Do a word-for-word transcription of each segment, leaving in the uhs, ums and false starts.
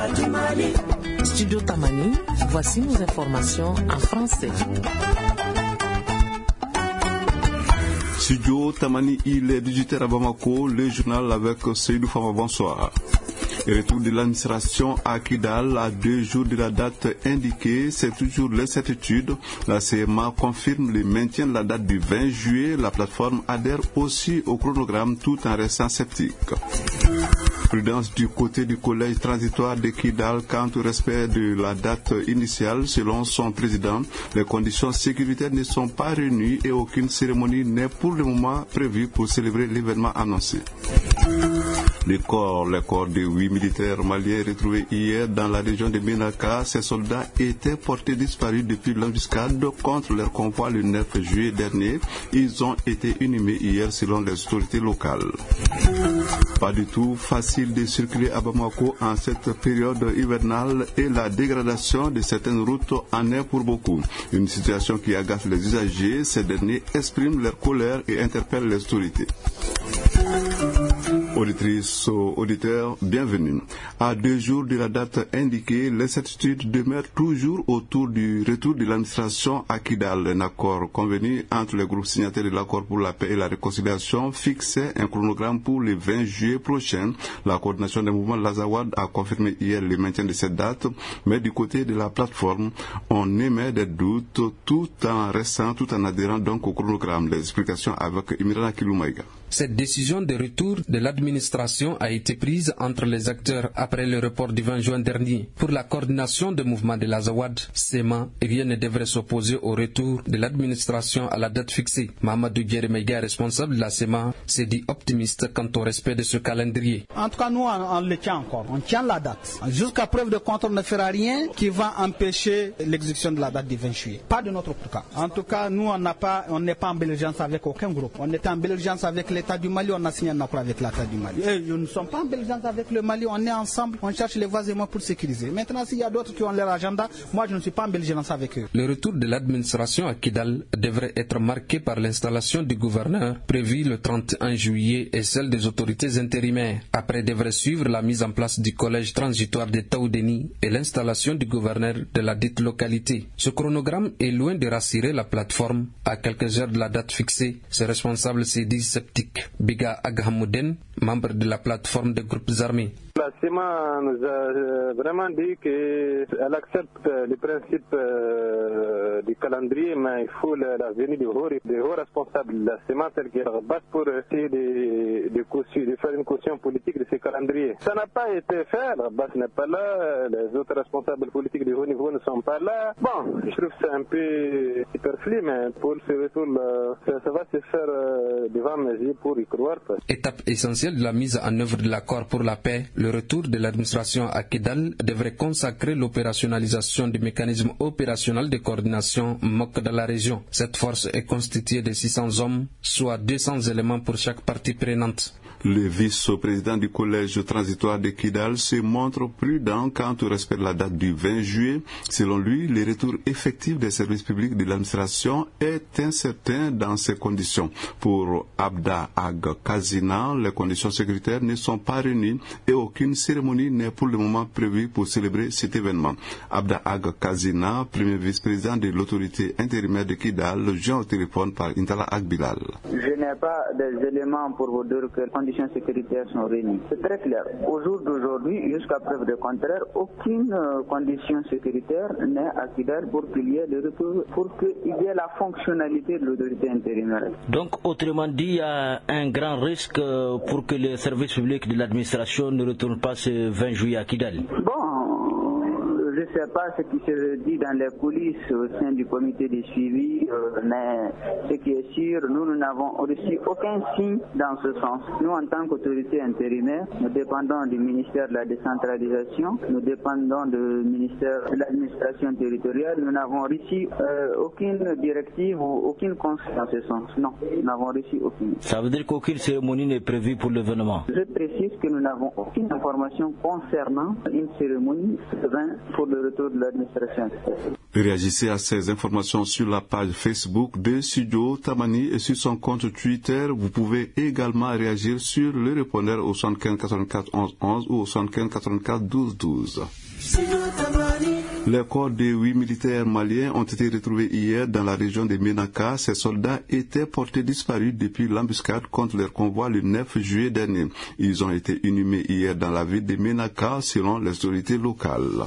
Studio Tamani, voici nos informations en français. Studio Tamani, il est dix-huit heures à Bamako, le journal avec Seydou Fama, bonsoir. Le retour de l'administration à Kidal à deux jours de la date indiquée, c'est toujours l'incertitude. La C M A confirme le maintien de la date du vingt juillet. La plateforme adhère aussi au chronogramme tout en restant sceptique. Prudence du côté du collège transitoire de Kidal quant au respect de la date initiale. Selon son président, les conditions sécuritaires ne sont pas réunies et aucune cérémonie n'est pour le moment prévue pour célébrer l'événement annoncé. Les corps, les corps de huit militaires maliens retrouvés hier dans la région de Ménaka, ces soldats étaient portés disparus depuis l'embuscade contre leur convoi le neuf juillet dernier. Ils ont été inhumés hier selon les autorités locales. Pas du tout facile de circuler à Bamako en cette période hivernale et la dégradation de certaines routes en est pour beaucoup. Une situation qui agace les usagers. Ces derniers expriment leur colère et interpellent les autorités. Auditrices, auditeurs, bienvenue. À deux jours de la date indiquée, l'incertitude demeure toujours autour du retour de l'administration à Kidal. Un accord convenu entre les groupes signataires de l'accord pour la paix et la réconciliation fixait un chronogramme pour le vingt juillet prochain. La coordination des mouvements Lazawad a confirmé hier le maintien de cette date, mais du côté de la plateforme, on émet des doutes tout en restant, tout en adhérant donc au chronogramme. Les explications avec Imirana Kiloumaïga. Cette décision de retour de l'administration a été prise entre les acteurs après le report du vingt juin dernier. Pour la coordination des mouvements de l'Azawad, S E M A, rien ne devrait s'opposer au retour de l'administration à la date fixée. Mahamadou Djeremega, responsable de la S E M A, s'est dit optimiste quant au respect de ce calendrier. En tout cas, nous, on, on le tient encore. On tient la date. Jusqu'à preuve de contre, on ne fera rien qui va empêcher l'exécution de la date du vingt juillet. Pas de notre cas. En tout cas, nous, on n'a pas, on n'est pas en belligérance avec aucun groupe. On était en belligérance avec les l'État du Mali, on a signé un accord avec l'État du Mali. Et nous ne sommes pas en belligérance avec le Mali, on est ensemble, on cherche les voies et moyens pour sécuriser. Maintenant, s'il y a d'autres qui ont leur agenda, moi je ne suis pas en belligérance avec eux. Le retour de l'administration à Kidal devrait être marqué par l'installation du gouverneur, prévue le trente et un juillet, et celle des autorités intérimaires. Après devrait suivre la mise en place du collège transitoire de Taoudeni et l'installation du gouverneur de la dite localité. Ce chronogramme est loin de rassurer la plateforme. À quelques heures de la date fixée, ses responsables se disent sceptiques. Biga Aghamouden, membre de la plateforme des groupes armés. La C E M A nous a vraiment dit qu'elle accepte le principe euh, du calendrier, mais il faut la, la venue des hauts, des hauts responsables de la C E M A, telle qu'elle base pour essayer de, de, caution, de faire une caution politique de ce calendrier. Ça n'a pas été fait, la base n'est pas là, les autres responsables politiques de haut niveau ne sont pas là. Bon, je trouve ça un peu superflu, mais pour ce retour, ça, ça va se faire euh, devant mes yeux pour y croire. Étape essentielle de la mise en œuvre de l'accord pour la paix, le retour de l'administration à Kidal devrait consacrer l'opérationnalisation du mécanisme opérationnel de coordination M O C dans la région. Cette force est constituée de six cents hommes, soit deux cents éléments pour chaque partie prenante. Le vice-président du collège transitoire de Kidal se montre prudent quant au respect de la date du vingt juillet. Selon lui, le retour effectif des services publics de l'administration est incertain dans ces conditions. Pour Abda Ag Kazina, les conditions sécuritaires ne sont pas réunies et aucune cérémonie n'est pour le moment prévue pour célébrer cet événement. Abda Ag Kazina, premier vice-président de l'autorité intérimaire de Kidal, joint au téléphone par Intala Agbilal. Je n'ai pas des éléments pour vous dire que les conditions sécuritaires sont réunies. C'est très clair. Au jour d'aujourd'hui, jusqu'à preuve de contraire, aucune euh, condition sécuritaire n'est à Kidal pour qu'il y ait le retour, pour qu'il y ait la fonctionnalité de l'autorité intérimaire. Donc, autrement dit, il y a un grand risque pour que les services publics de l'administration ne retournent pas ce vingt juillet à Kidal. Bon, je ne sais pas ce qui se dit dans les coulisses au sein du comité de suivi, euh, mais ce qui est sûr, nous, nous n'avons reçu aucun signe dans ce sens. Nous, en tant qu'autorité intérimaire, nous dépendons du ministère de la décentralisation, nous dépendons du ministère de l'administration territoriale, nous n'avons reçu euh, aucune directive ou aucune consigne dans ce sens. Non, nous n'avons reçu aucune. Ça veut dire qu'aucune cérémonie n'est prévue pour l'événement? Je précise que nous n'avons aucune information concernant une cérémonie pour le le retour de l'administration. Réagissez à ces informations sur la page Facebook de Studio Tamani et sur son compte Twitter. Vous pouvez également réagir sur le répondeur au soixante-quinze quatre-vingt-quatre onze onze ou au soixante-quinze quatre-vingt-quatre douze douze. Les corps des huit militaires maliens ont été retrouvés hier dans la région de Ménaka. Ces soldats étaient portés disparus depuis l'embuscade contre leur convoi le neuf juillet dernier. Ils ont été inhumés hier dans la ville de Ménaka selon les autorités locales.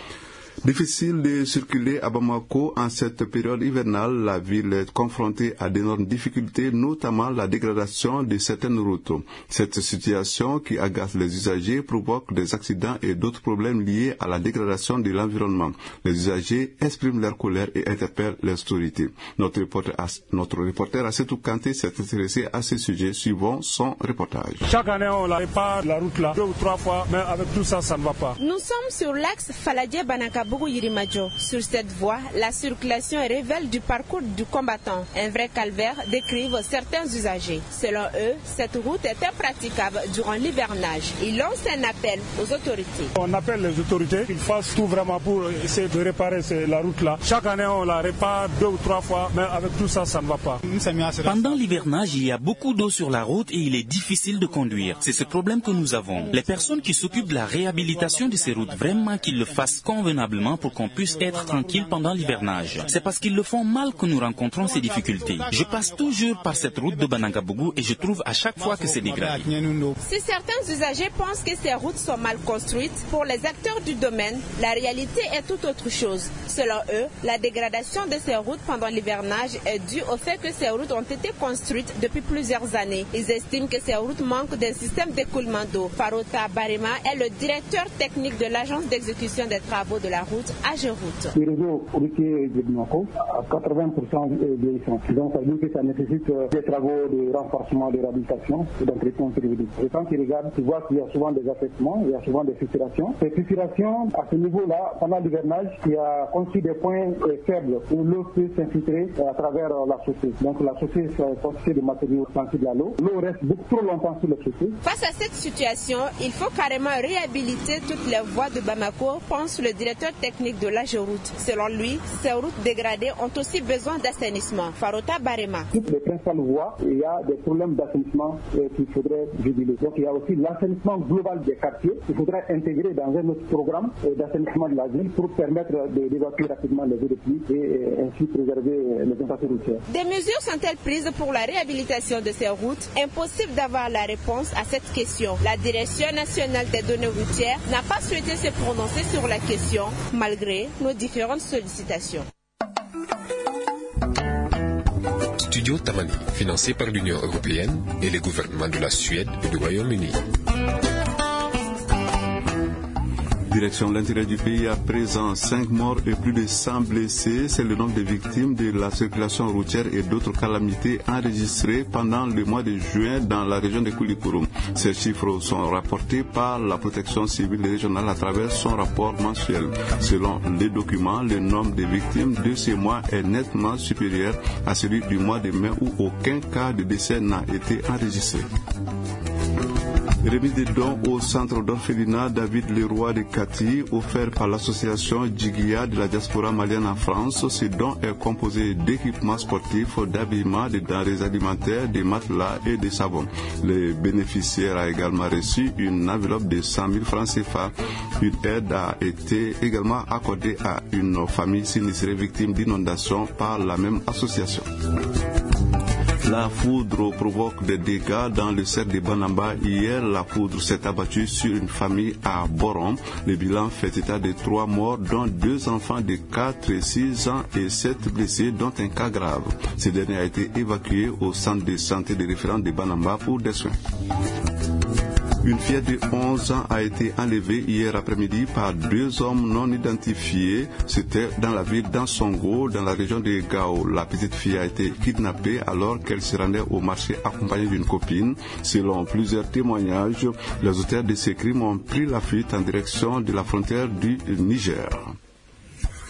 Difficile de circuler à Bamako en cette période hivernale. La ville est confrontée à d'énormes difficultés, notamment la dégradation de certaines routes. Cette situation qui agace les usagers provoque des accidents et d'autres problèmes liés à la dégradation de l'environnement. Les usagers expriment leur colère et interpellent les autorités. Notre reporter, notre reporter Assetou Kanté s'est intéressé à ce sujet. Suivons son reportage. Chaque année, on la répare la route là deux ou trois fois, mais avec tout ça, ça ne va pas. Nous sommes sur l'axe Faladia-Banaka Bougou-Yirimadjo. Sur cette voie, la circulation révèle du parcours du combattant. Un vrai calvaire, décrivent certains usagers. Selon eux, cette route est impraticable durant l'hivernage. Ils lancent un appel aux autorités. On appelle les autorités qu'ils fassent tout vraiment pour essayer de réparer la route là. Chaque année, on la répare deux ou trois fois, mais avec tout ça, ça ne va pas. Pendant l'hivernage, il y a beaucoup d'eau sur la route et il est difficile de conduire. C'est ce problème que nous avons. Les personnes qui s'occupent de la réhabilitation de ces routes, vraiment qu'ils le fassent convenablement pour qu'on puisse être tranquille pendant l'hivernage. C'est parce qu'ils le font mal que nous rencontrons ces difficultés. Je passe toujours par cette route de Banangabougou et je trouve à chaque fois que c'est dégradé. Si certains usagers pensent que ces routes sont mal construites, pour les acteurs du domaine, la réalité est tout autre chose. Selon eux, la dégradation de ces routes pendant l'hivernage est due au fait que ces routes ont été construites depuis plusieurs années. Ils estiment que ces routes manquent d'un système d'écoulement d'eau. Farota Barema est le directeur technique de l'agence d'exécution des travaux de la route Ageroute. Le réseau routier de Bamako, à quatre-vingts pour cent vieillissant. Donc ça veut dire que ça nécessite des travaux de renforcement, de réhabilitation et d'entretien périodique. Et quand tu regardes, tu vois qu'il y a souvent des affaissements, il y a souvent des fissurations. Ces fissurations, à ce niveau-là, pendant l'hivernage, il y a construit des points faibles où l'eau peut s'infiltrer à travers la chaussée. Donc la chaussée est constituée de matériaux sensibles à l'eau. L'eau reste beaucoup trop longtemps sur la chaussée. Face à cette situation, il faut carrément réhabiliter toutes les voies de Bamako, pense le directeur technique de l'Ageroute. Selon lui, ces routes dégradées ont aussi besoin d'assainissement. Farota Barema. Toutes les principales voies, il y a des problèmes d'assainissement euh, qu'il faudrait jubiler. Donc il y a aussi l'assainissement global des quartiers. Il faudrait intégrer dans un autre programme euh, d'assainissement de la ville pour permettre d'évacuer rapidement les eaux de pluie et euh, ainsi préserver les infrastructures routières. Des mesures sont-elles prises pour la réhabilitation de ces routes? Impossible d'avoir la réponse à cette question. La Direction nationale des données routières n'a pas souhaité se prononcer sur la question, malgré nos différentes sollicitations. Studio Tamani, financé par l'Union européenne et les gouvernements de la Suède et du Royaume-Uni. Direction de l'intérieur du pays, à présent cinq morts et plus de cent blessés. C'est le nombre de victimes de la circulation routière et d'autres calamités enregistrées pendant le mois de juin dans la région de Koulikouroum. Ces chiffres sont rapportés par la protection civile régionale à travers son rapport mensuel. Selon les documents, le nombre de victimes de ces mois est nettement supérieur à celui du mois de mai où aucun cas de décès n'a été enregistré. Remise de dons au centre d'orphelinat David Leroy de Kati, offert par l'association Djiguia de la diaspora malienne en France. Ce don est composé d'équipements sportifs, d'habillements, de denrées alimentaires, de matelas et de savons. Le bénéficiaire a également reçu une enveloppe de cent mille francs C F A. Une aide a été également accordée à une famille sinistrée victime d'inondations par la même association. La foudre provoque des dégâts dans le cercle de Banamba. Hier, la foudre s'est abattue sur une famille à Boron. Le bilan fait état de trois morts, dont deux enfants de quatre et six ans et sept blessés, dont un cas grave. Ce dernier a été évacué au centre de santé de référence de Banamba pour des soins. Une fillette de onze ans a été enlevée hier après-midi par deux hommes non identifiés. C'était dans la ville d'Ansongo, dans la région de Gao. La petite fille a été kidnappée alors qu'elle se rendait au marché accompagnée d'une copine. Selon plusieurs témoignages, les auteurs de ces crimes ont pris la fuite en direction de la frontière du Niger.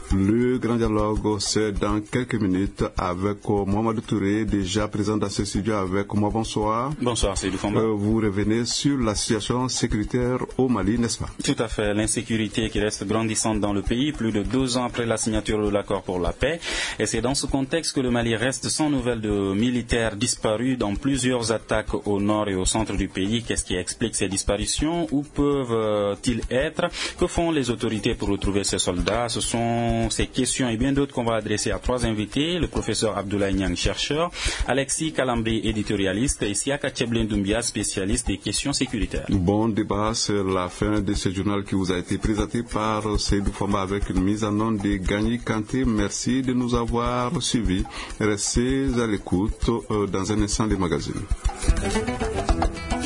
Le grand dialogue, c'est dans quelques minutes avec Mohamed Touré, déjà présent dans ce studio avec moi. Bonsoir. Bonsoir, Seydou Famba. Euh, vous revenez sur la situation sécuritaire au Mali, n'est-ce pas? Tout à fait. L'insécurité qui reste grandissante dans le pays, plus de deux ans après la signature de l'accord pour la paix. Et c'est dans ce contexte que le Mali reste sans nouvelles de militaires disparus dans plusieurs attaques au nord et au centre du pays. Qu'est-ce qui explique ces disparitions? Où peuvent-ils être? Que font les autorités pour retrouver ces soldats? Ce sont ces questions et bien d'autres qu'on va adresser à trois invités, le professeur Abdoulaye Niang, chercheur, Alexis Kalambé, éditorialiste, et Siaka Tcheblin Doumbia, spécialiste des questions sécuritaires. Bon débat, c'est la fin de ce journal qui vous a été présenté par Seydou Famba avec une mise en onde de Gagny Kanté. Merci de nous avoir suivis. Restez à l'écoute euh, dans un instant des magazines.